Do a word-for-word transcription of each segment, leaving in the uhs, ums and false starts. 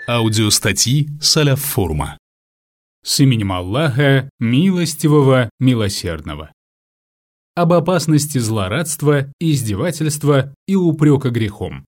Аудиостатьи Салаф Форума. С именем Аллаха, милостивого, милосердного. Об опасности злорадства, издевательства и упрека грехом.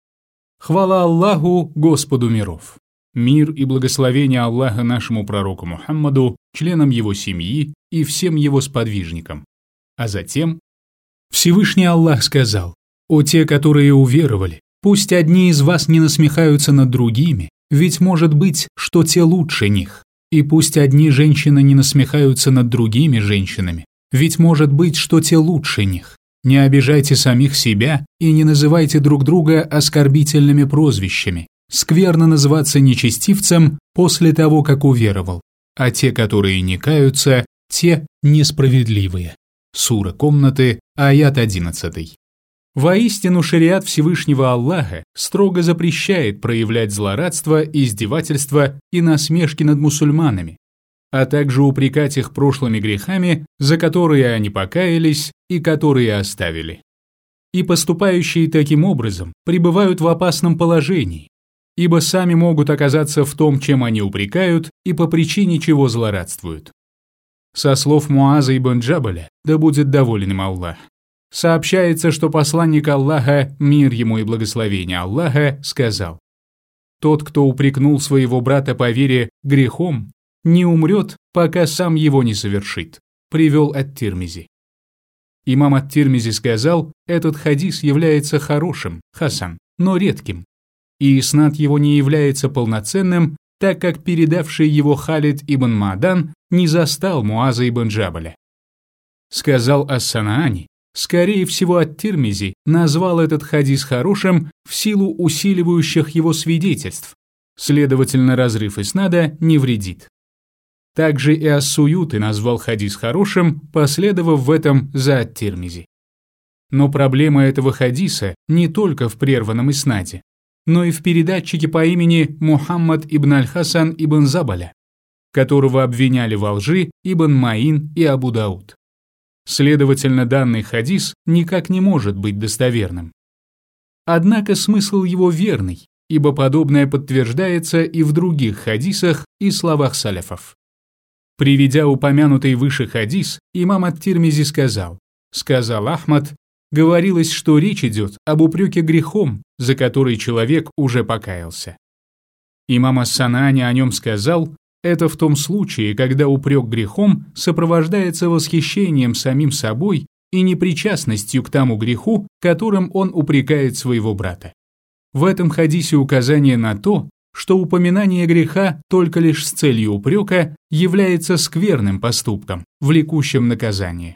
Хвала Аллаху, Господу миров! Мир и благословение Аллаха нашему пророку Мухаммаду, членам его семьи и всем его сподвижникам. А затем Всевышний Аллах сказал: «О те, которые уверовали, пусть одни из вас не насмехаются над другими, ведь может быть, что те лучше них. И пусть одни женщины не насмехаются над другими женщинами, ведь может быть, что те лучше них. Не обижайте самих себя и не называйте друг друга оскорбительными прозвищами. Скверно называться нечестивцем после того, как уверовал. А те, которые не каются, те несправедливые». Сура Комнаты, аят одиннадцатый. Воистину, шариат Всевышнего Аллаха строго запрещает проявлять злорадство, издевательство и насмешки над мусульманами, а также упрекать их прошлыми грехами, за которые они покаялись и которые оставили. И поступающие таким образом пребывают в опасном положении, ибо сами могут оказаться в том, чем они упрекают, и по причине чего злорадствуют. Со слов Муаза ибн Джабаля, да будет доволен им Аллах, сообщается, что посланник Аллаха, мир ему и благословение Аллаха, сказал: «Тот, кто упрекнул своего брата по вере грехом, не умрет, пока сам его не совершит», привел ат-Тирмизи. Имам ат-Тирмизи сказал: этот хадис является хорошим, хасан, но редким, и иснад его не является полноценным, так как передавший его Халид ибн Маадан не застал Муаза ибн Джабаля. Сказал ас-Санаани: скорее всего, ат-Тирмизи назвал этот хадис хорошим в силу усиливающих его свидетельств, следовательно, разрыв иснада не вредит. Также и ас-Суюти назвал хадис хорошим, последовав в этом за ат-Тирмизи. Но проблема этого хадиса не только в прерванном иснаде, но и в передатчике по имени Мухаммад ибн аль-Хасан ибн Забаля, которого обвиняли во лжи Ибн Маин и Абу Дауд. Следовательно, данный хадис никак не может быть достоверным. Однако смысл его верный, ибо подобное подтверждается и в других хадисах и словах саляфов. Приведя упомянутый выше хадис, имам ат-Тирмизи сказал: «Сказал Ахмад, говорилось, что речь идет об упреке грехом, за который человек уже покаялся». Имам ас-Санаани о нем сказал: это в том случае, когда упрек грехом сопровождается восхищением самим собой и непричастностью к тому греху, которым он упрекает своего брата. В этом хадисе указание на то, что упоминание греха только лишь с целью упрека является скверным поступком, влекущим наказание.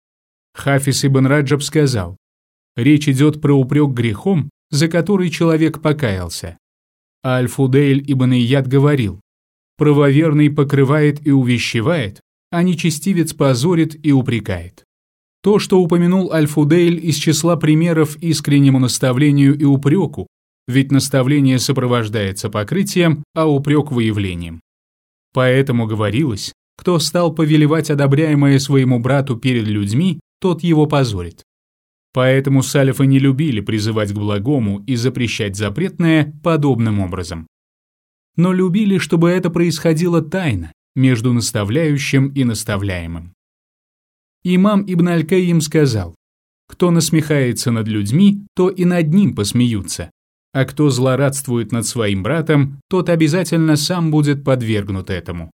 Хафиз ибн Раджаб сказал: речь идет про упрек грехом, за который человек покаялся. А Аль-Фудейль ибн Ияд говорил: правоверный покрывает и увещевает, а нечестивец позорит и упрекает. То, что упомянул Аль-Фудейль, из числа примеров искреннему наставлению и упреку, ведь наставление сопровождается покрытием, а упрек выявлением. Поэтому говорилось: кто стал повелевать одобряемое своему брату перед людьми, тот его позорит. Поэтому саляфы не любили призывать к благому и запрещать запретное подобным образом. Но любили, чтобы это происходило тайно, между наставляющим и наставляемым. Имам Ибн аль-Кайим сказал: кто насмехается над людьми, то и над ним посмеются, а кто злорадствует над своим братом, тот обязательно сам будет подвергнут этому.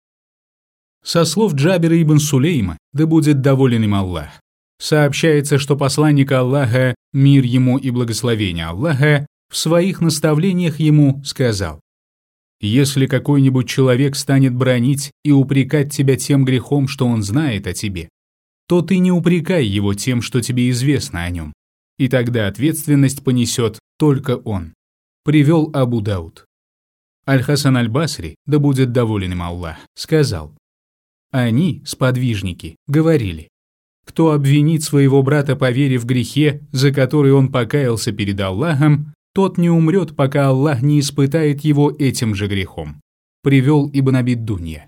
Со слов Джабира ибн Сулейма, да будет доволен им Аллах, сообщается, что посланник Аллаха, мир ему и благословение Аллаха, в своих наставлениях ему сказал: если какой-нибудь человек станет бранить и упрекать тебя тем грехом, что он знает о тебе, то ты не упрекай его тем, что тебе известно о нем, и тогда ответственность понесет только он. Привел Абу Дауд. Аль-Хасан аль-Басри, да будет доволен им Аллах, сказал: они, сподвижники, говорили: кто обвинит своего брата по вере в грехе, за который он покаялся перед Аллахом, тот не умрет, пока Аллах не испытает его этим же грехом. Привел Ибн Абид-Дунья.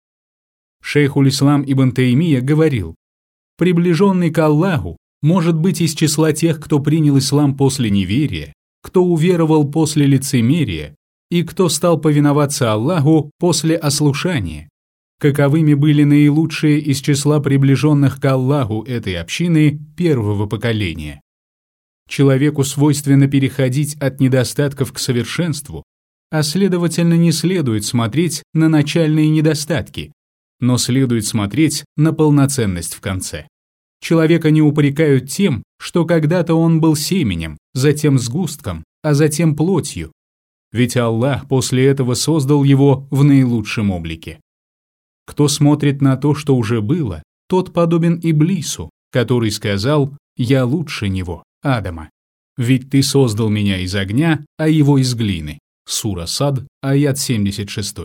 Шейхуль-Ислам Ибн Таймия говорил: приближенный к Аллаху может быть из числа тех, кто принял ислам после неверия, кто уверовал после лицемерия и кто стал повиноваться Аллаху после ослушания. Каковыми были наилучшие из числа приближенных к Аллаху этой общины первого поколения. Человеку свойственно переходить от недостатков к совершенству, а следовательно не следует смотреть на начальные недостатки, но следует смотреть на полноценность в конце. Человека не упрекают тем, что когда-то он был семенем, затем сгустком, а затем плотью, ведь Аллах после этого создал его в наилучшем облике. Кто смотрит на то, что уже было, тот подобен Иблису, который сказал «Я лучше него, Адама». Ведь ты создал меня из огня, а его из глины. Сура Сад, аят семьдесят шесть.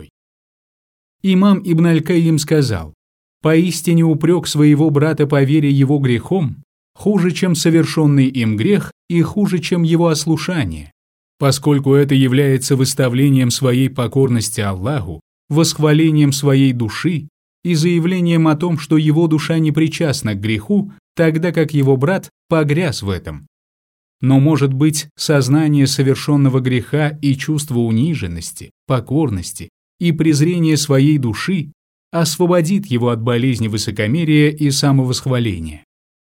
Имам Ибн Аль-Кайим сказал: «Поистине упрек своего брата по вере его грехом хуже, чем совершенный им грех, и хуже, чем его ослушание, поскольку это является выставлением своей покорности Аллаху, восхвалением своей души и заявлением о том, что его душа не причастна к греху, тогда как его брат погряз в этом. Но, может быть, сознание совершенного греха и чувство униженности, покорности и презрения своей души освободит его от болезни высокомерия и самовосхваления.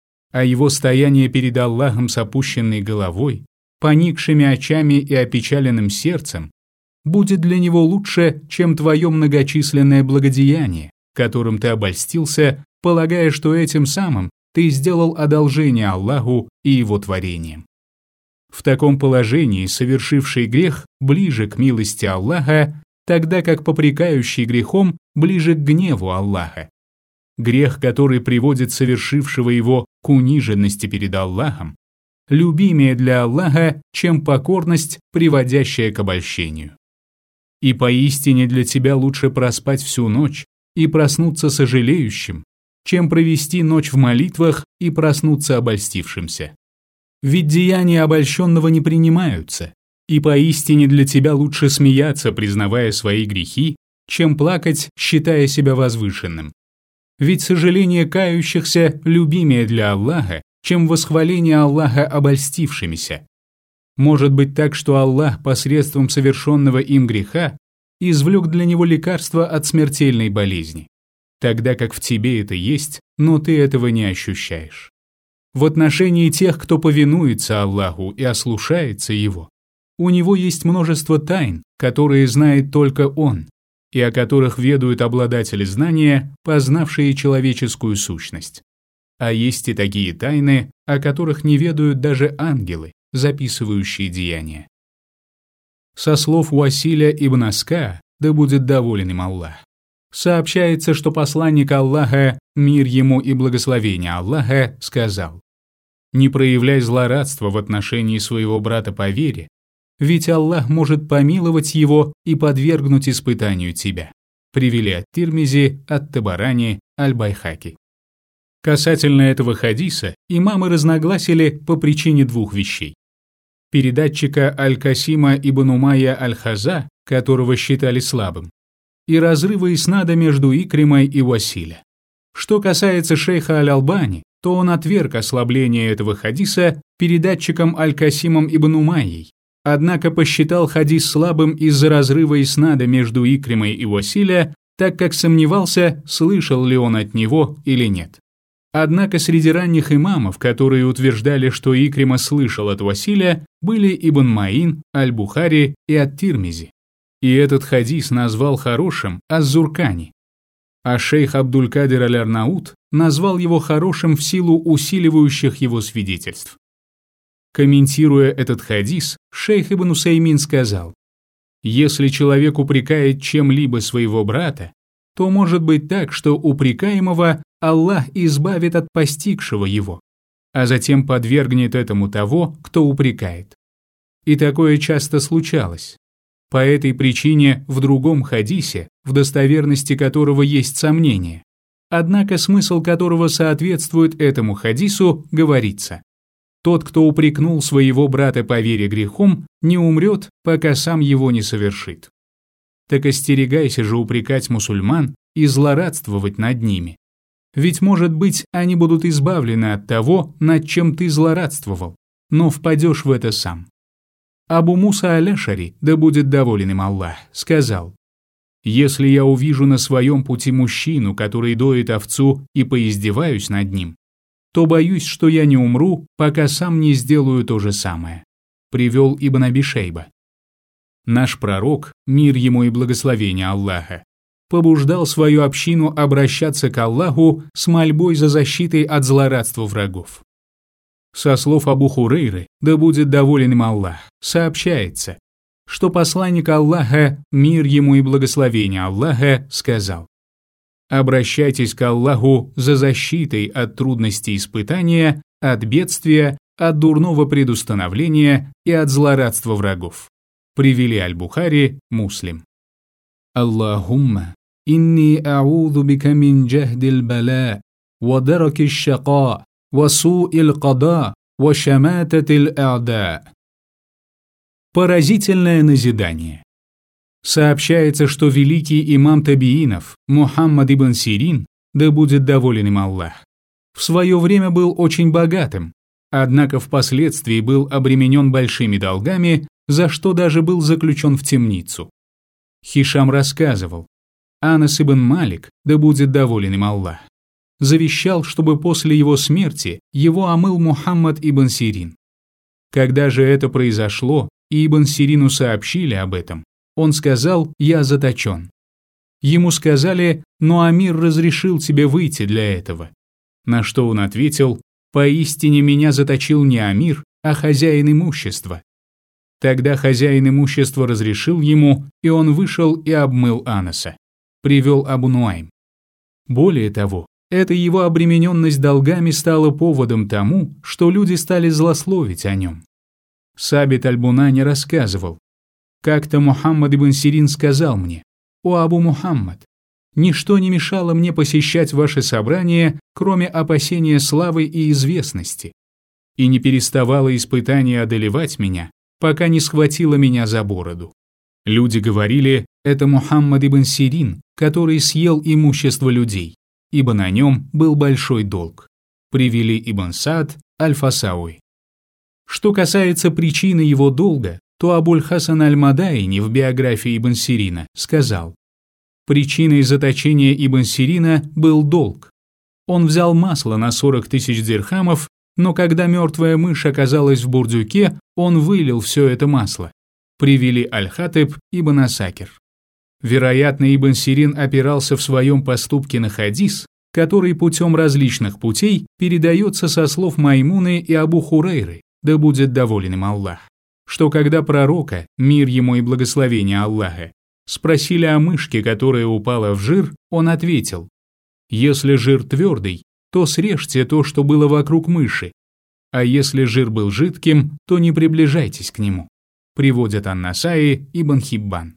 А его стояние перед Аллахом с опущенной головой, поникшими очами и опечаленным сердцем будет для него лучше, чем твое многочисленное благодеяние, которым ты обольстился, полагая, что этим самым ты сделал одолжение Аллаху и его творениям. В таком положении совершивший грех ближе к милости Аллаха, тогда как попрекающий грехом ближе к гневу Аллаха. Грех, который приводит совершившего его к униженности перед Аллахом, любимее для Аллаха, чем покорность, приводящая к обольщению. И поистине для тебя лучше проспать всю ночь и проснуться сожалеющим, чем провести ночь в молитвах и проснуться обольстившимся. Ведь деяния обольщенного не принимаются, и поистине для тебя лучше смеяться, признавая свои грехи, чем плакать, считая себя возвышенным. Ведь сожаление кающихся любимее для Аллаха, чем восхваление Аллаха обольстившимися. Может быть так, что Аллах посредством совершенного им греха извлек для него лекарство от смертельной болезни, тогда как в тебе это есть, но ты этого не ощущаешь. В отношении тех, кто повинуется Аллаху и ослушается Его, у Него есть множество тайн, которые знает только Он, и о которых ведают обладатели знания, познавшие человеческую сущность. А есть и такие тайны, о которых не ведают даже ангелы, записывающие деяния. Со слов Уасиля ибн Аска, да будет доволен им Аллах, сообщается, что посланник Аллаха, мир ему и благословение Аллаха, сказал: «Не проявляй злорадства в отношении своего брата по вере, ведь Аллах может помиловать его и подвергнуть испытанию тебя». Привели от Тирмизи, от Табарани, Аль-Байхаки. Касательно этого хадиса имамы разногласили по причине двух вещей. Передатчика Аль-Касима ибн Умайя Аль-Хаза, которого считали слабым, и разрыва иснада между Икримой и Уасиля. Что касается шейха Аль-Албани, то он отверг ослабление этого хадиса передатчиком Аль-Касимом ибн Умайей, однако посчитал хадис слабым из-за разрыва иснада между Икримой и Уасиля, так как сомневался, слышал ли он от него или нет. Однако среди ранних имамов, которые утверждали, что Икрима слышал от Уасиля, были Ибн Маин, Аль-Бухари и Ат-Тирмизи. И этот хадис назвал хорошим Аз-Зуркани. А шейх Абдуль-Кадир Аль-Арнаут назвал его хорошим в силу усиливающих его свидетельств. Комментируя этот хадис, шейх Ибн Усаймин сказал: «Если человек упрекает чем-либо своего брата, то может быть так, что упрекаемого Аллах избавит от постигшего его, а затем подвергнет этому того, кто упрекает. И такое часто случалось. По этой причине в другом хадисе, в достоверности которого есть сомнение, однако смысл которого соответствует этому хадису, говорится: тот, кто упрекнул своего брата по вере грехом, не умрет, пока сам его не совершит. Так остерегайся же упрекать мусульман и злорадствовать над ними. Ведь, может быть, они будут избавлены от того, над чем ты злорадствовал, но впадешь в это сам. Абу Муса аль-Ашари, да будет доволен им Аллах, сказал: «Если я увижу на своем пути мужчину, который доит овцу, и поиздеваюсь над ним, то боюсь, что я не умру, пока сам не сделаю то же самое», привел Ибн Аби Шейба. Наш пророк, мир ему и благословение Аллаха, побуждал свою общину обращаться к Аллаху с мольбой за защитой от злорадства врагов. Со слов Абу Хурейры, да будет доволен им Аллах, сообщается, что посланник Аллаха, мир ему и благословение Аллаха, сказал: «Обращайтесь к Аллаху за защитой от трудностей испытания, от бедствия, от дурного предустановления и от злорадства врагов». Привели Аль-Бухари, Муслим. Аллахумма инни а'удhu бика мин джахдил бала, ва дараки шака, ва су'ил када, ва шамататил а'да. Поразительное назидание. Сообщается, что великий имам табиинов Мухаммад ибн Сирин, да будет доволен им Аллах, в свое время был очень богатым, однако впоследствии был обременен большими долгами, за что даже был заключен в темницу. Хишам рассказывал: Анас ибн Малик, да будет доволен им Аллах, завещал, чтобы после его смерти его омыл Мухаммад ибн Сирин. Когда же это произошло, и Ибн Сирину сообщили об этом, он сказал: «Я заточен». Ему сказали: «Но Амир разрешил тебе выйти для этого». На что он ответил: «Поистине меня заточил не Амир, а хозяин имущества». Тогда хозяин имущества разрешил ему, и он вышел и обмыл Анаса. Привел Абу Нуайм. Более того, эта его обремененность долгами стала поводом тому, что люди стали злословить о нем. Сабит аль-Бунани рассказывал: «Как-то Мухаммад ибн Сирин сказал мне: «О Абу Мухаммад, ничто не мешало мне посещать ваши собрания, кроме опасения славы и известности, и не переставало испытание одолевать меня, пока не схватило меня за бороду». Люди говорили: «Это Мухаммад ибн Сирин, который съел имущество людей, ибо на нем был большой долг». Привели Ибн Саад, Аль-Фасауи. Что касается причины его долга, то Абуль-Хасан аль-Мадаини в биографии Ибн Сирина сказал: причиной заточения Ибн Сирина был долг. Он взял масло на сорок тысяч дирхамов, но когда мертвая мышь оказалась в бурдюке, он вылил все это масло. Привели Аль-Хатиб Ибн Асакир. Вероятно, Ибн Сирин опирался в своем поступке на хадис, который путем различных путей передается со слов Маймуны и Абу Хурейры, да будет доволен им Аллах, что когда пророка, мир ему и благословение Аллаха, спросили о мышке, которая упала в жир, он ответил: «Если жир твердый, то срежьте то, что было вокруг мыши, а если жир был жидким, то не приближайтесь к нему». Приводят Ан-Насаи, Ибн Хиббан.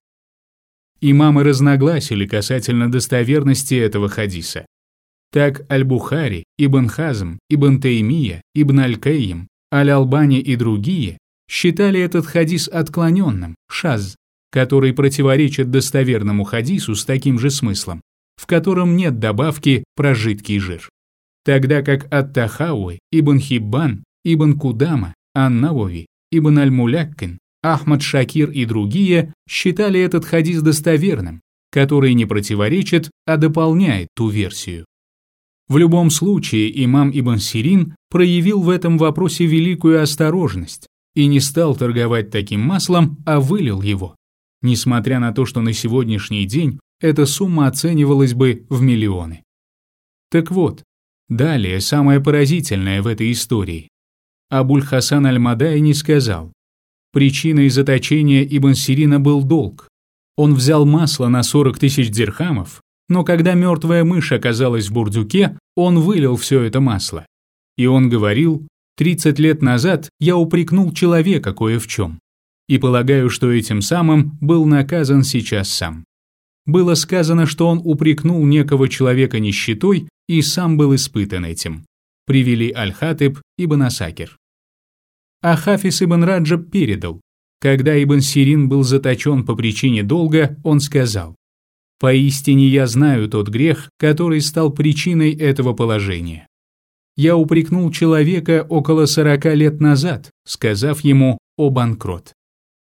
Имамы разногласили касательно достоверности этого хадиса. Так Аль-Бухари, Ибн Хазм, Ибн Таймия, Ибн Аль-Кайим, Аль-Албани и другие считали этот хадис отклоненным, шаз, который противоречит достоверному хадису с таким же смыслом, в котором нет добавки про жидкий жир. Тогда как Ат-Тахауи, Ибн Хиббан, Ибн Кудама, Ан-Навави, Ибн Аль-Муляккин, Ахмад Шакир и другие считали этот хадис достоверным, который не противоречит, а дополняет ту версию. В любом случае, имам Ибн Сирин проявил в этом вопросе великую осторожность и не стал торговать таким маслом, а вылил его, несмотря на то, что на сегодняшний день эта сумма оценивалась бы в миллионы. Так вот, далее самое поразительное в этой истории. Абуль-Хасан аль-Мадаини сказал: причиной заточения Ибн Сирина был долг. Он взял масло на сорок тысяч дирхамов, но когда мертвая мышь оказалась в бурдюке, он вылил все это масло. И он говорил: тридцать лет назад я упрекнул человека кое в чем, и полагаю, что этим самым был наказан сейчас сам. Было сказано, что он упрекнул некого человека нищетой и сам был испытан этим. Привели Аль-Хатиб Ибн Асакир. А Хафиз ибн Раджаб передал: когда Ибн Сирин был заточен по причине долга, он сказал: «Поистине я знаю тот грех, который стал причиной этого положения. Я упрекнул человека около сорока лет назад, сказав ему: «О банкрот».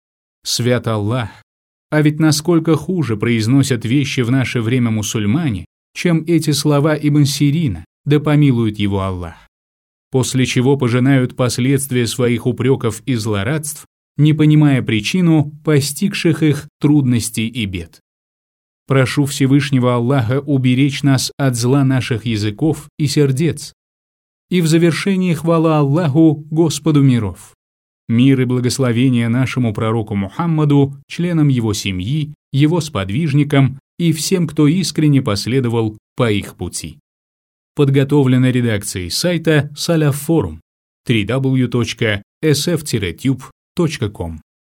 Свят Аллах! А ведь насколько хуже произносят вещи в наше время мусульмане, чем эти слова Ибн Сирина, да помилует его Аллах. После чего пожинают последствия своих упреков и злорадств, не понимая причину постигших их трудностей и бед. Прошу Всевышнего Аллаха уберечь нас от зла наших языков и сердец. И в завершении хвала Аллаху, Господу миров. Мир и благословение нашему пророку Мухаммаду, членам его семьи, его сподвижникам и всем, кто искренне последовал по их пути. Подготовлено редакцией сайта Салаф Форум дабл ю дабл ю дабл ю точка эс эф тире тюб точка ком.